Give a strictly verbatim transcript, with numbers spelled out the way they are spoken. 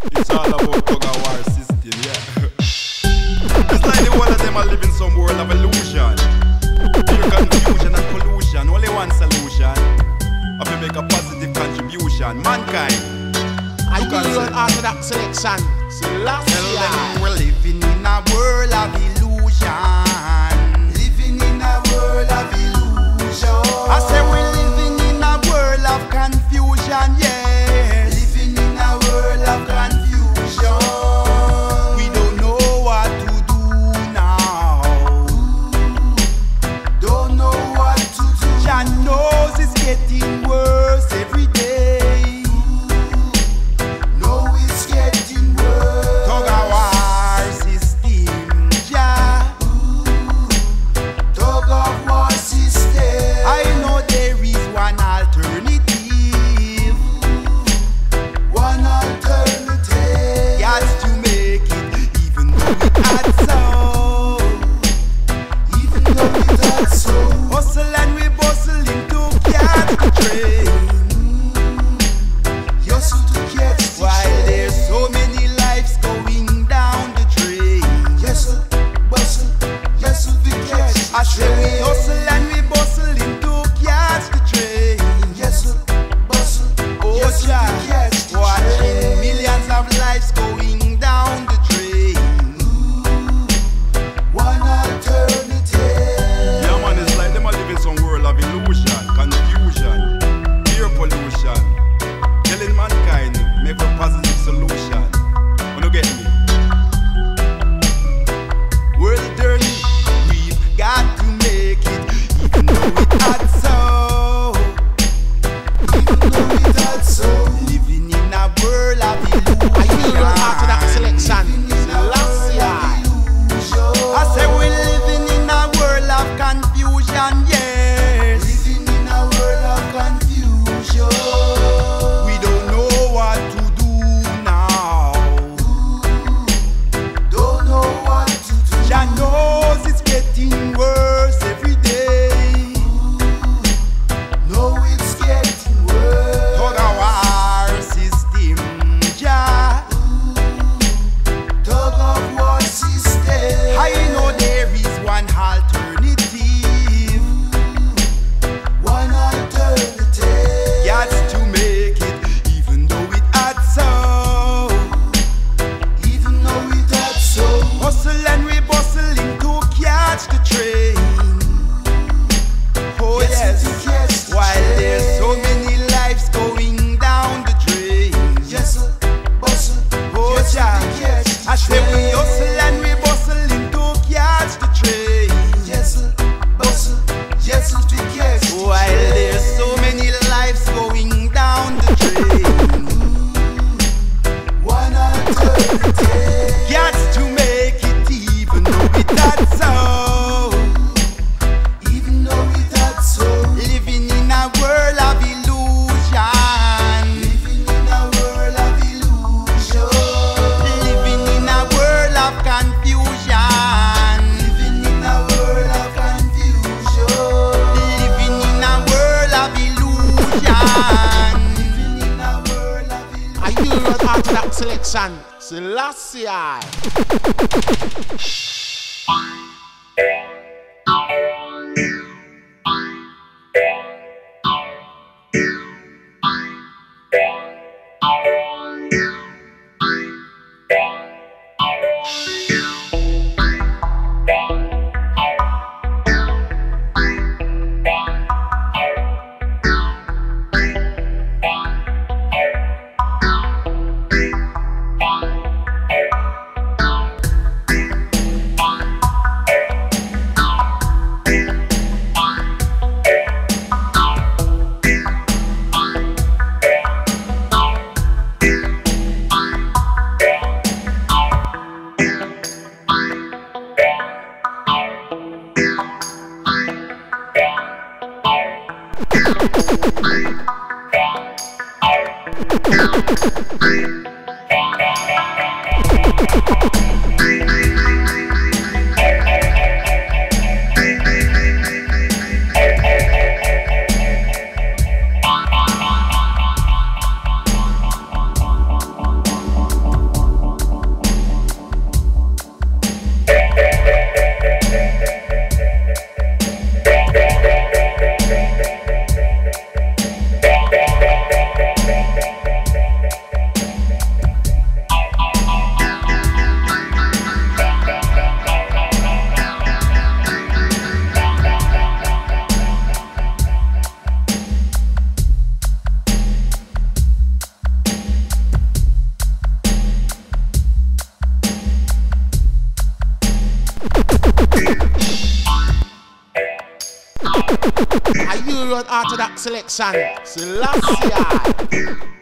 It's all about tug of war system, yeah. It's like the whole of them are living some world of illusion. Pure confusion and pollution, only one solution. If you make a positive contribution, mankind. I do an orthodox selection. So last Tell year them we're living in a world of illusion. Living in a world of illusion. I say we're living in a world of confusion, yeah. Living in a world of confusion. We don't know what to do now. Don't know what to do. Jah knows it's getting worse every day. No, it's getting worse. Tug of war system, Jah. Tug of war system. I know there is one alternative. One alternative. Got to make it, even though it had so. Even though it had so. Hustle and we bustling to catch the train. Hustle to catch the train. While there's so many lives going down the drain. Hustle, bustle, hustle to catch the train. I say we hustle and we bustling to catch the train. Hustle, bustle, oh Jah, watching millions of lives going down the drain. One alternative. Yeah man, it's like them are living some world of illusion, confusion, air pollution. Telling mankind, make a positive solution. Wanna get me? World journey, we've got to make it, even though it had so. Even though it had so. Living in a world of illusion. I do an orthodox selection. Living in So a last world year of illusion. I say we're living in a world of confusion, yes. Living in a world of confusion. We don't know what to do now. Don't know what to do. Jah knows it's getting worse every day. No, it's getting worse. Tug of war system, Jah. Tug of war system. I know there is one alternative. One alternative. Got to make it, even though it had so. Even though it had so. Hustle and we bustling to catch the train. Oh yes, while there's so many lives going down the drain. Yes, bustle, oh Jah, I say we hustle and we bustling to catch the train. Yes, bustle, yes, to catch. While there's so many lives going down the drain. One alternative. Got to make it, even though it had so. Even though it had so. Living in a world of illusion. Living in a world of illusion. Living in a world of confusion. Living in a world of confusion. Living in a world of illusion. Living in a world of illusion. I do an orthodox selection. So last year Road Orthodox Selection. Selassie.